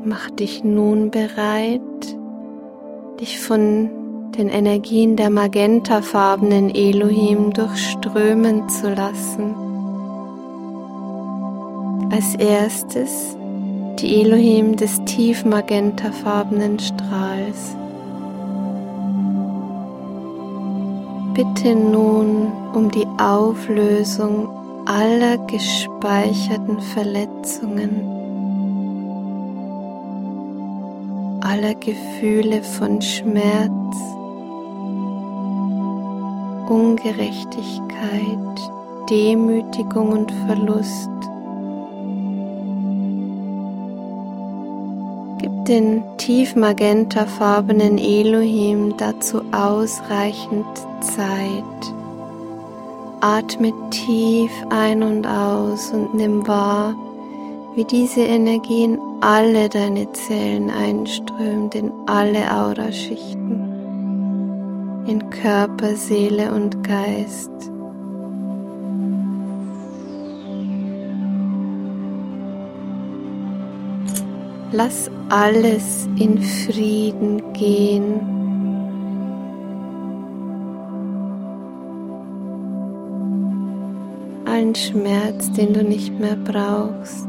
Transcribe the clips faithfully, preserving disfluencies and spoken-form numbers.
Mach dich nun bereit, dich von den Energien der magentafarbenen Elohim durchströmen zu lassen. Als erstes die Elohim des tiefmagentafarbenen Strahls. Bitte nun um die Auflösung aller gespeicherten Verletzungen, aller Gefühle von Schmerz, Ungerechtigkeit, Demütigung und Verlust. Gib den tiefmagentafarbenen Elohim dazu ausreichend Zeit. Atme tief ein und aus und nimm wahr, wie diese Energie in alle deine Zellen einströmt, in alle Auraschichten, in Körper, Seele und Geist. Lass alles in Frieden gehen. Allen Schmerz, den du nicht mehr brauchst.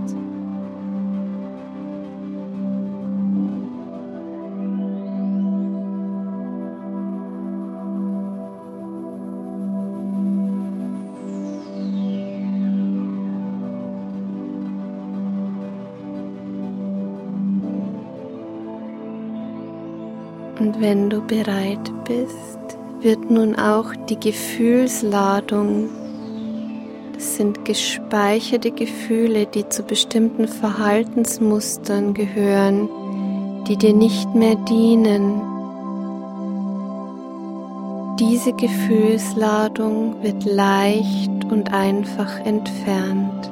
Und wenn du bereit bist, wird nun auch die Gefühlsladung, das sind gespeicherte Gefühle, die zu bestimmten Verhaltensmustern gehören, die dir nicht mehr dienen. Diese Gefühlsladung wird leicht und einfach entfernt.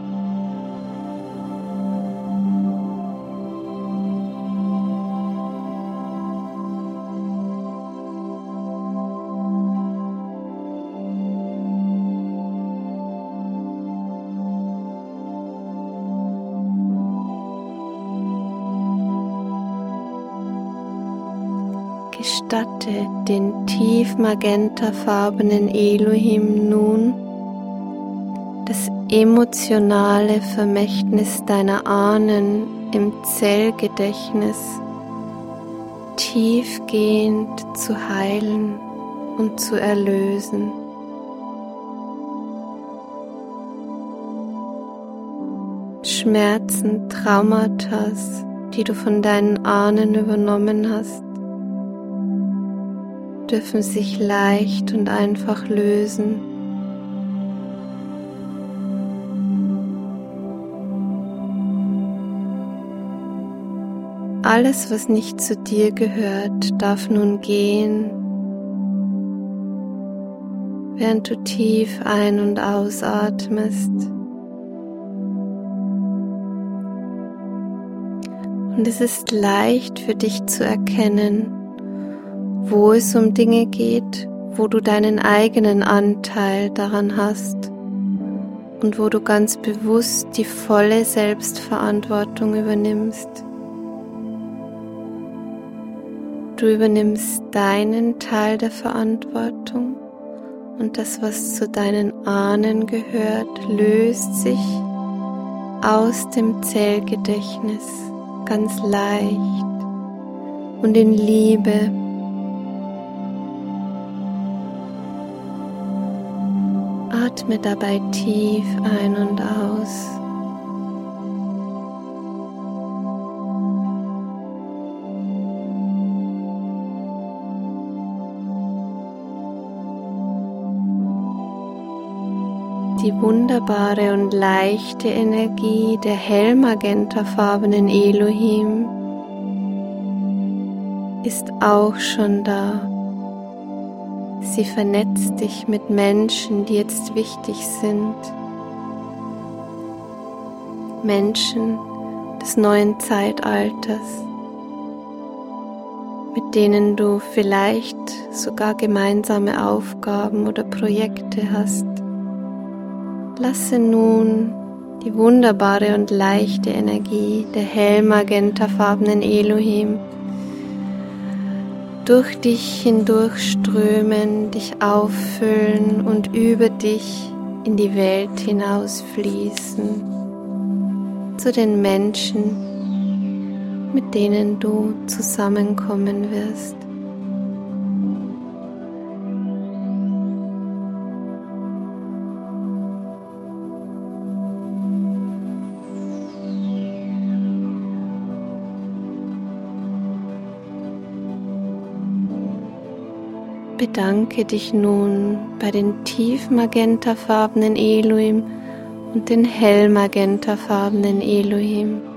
Gestatte den tiefmagentafarbenen Elohim nun, das emotionale Vermächtnis deiner Ahnen im Zellgedächtnis tiefgehend zu heilen und zu erlösen. Schmerzen, Traumata, die du von deinen Ahnen übernommen hast, dürfen sich leicht und einfach lösen. Alles, was nicht zu dir gehört, darf nun gehen, während du tief ein- und ausatmest. Und es ist leicht für dich zu erkennen, wo es um Dinge geht, wo du deinen eigenen Anteil daran hast und wo du ganz bewusst die volle Selbstverantwortung übernimmst. Du übernimmst deinen Teil der Verantwortung und das, was zu deinen Ahnen gehört, löst sich aus dem Zellgedächtnis ganz leicht und in Liebe. Atme dabei tief ein und aus. Die wunderbare und leichte Energie der hellmagentafarbenen Elohim ist auch schon da. Sie vernetzt dich mit Menschen, die jetzt wichtig sind. Menschen des neuen Zeitalters, mit denen du vielleicht sogar gemeinsame Aufgaben oder Projekte hast. Lasse nun die wunderbare und leichte Energie der hellmagentafarbenen Elohim durch dich hindurchströmen, dich auffüllen und über dich in die Welt hinausfließen, zu den Menschen, mit denen du zusammenkommen wirst. Bedanke dich nun bei den tiefmagentafarbenen Elohim und den hellmagentafarbenen Elohim.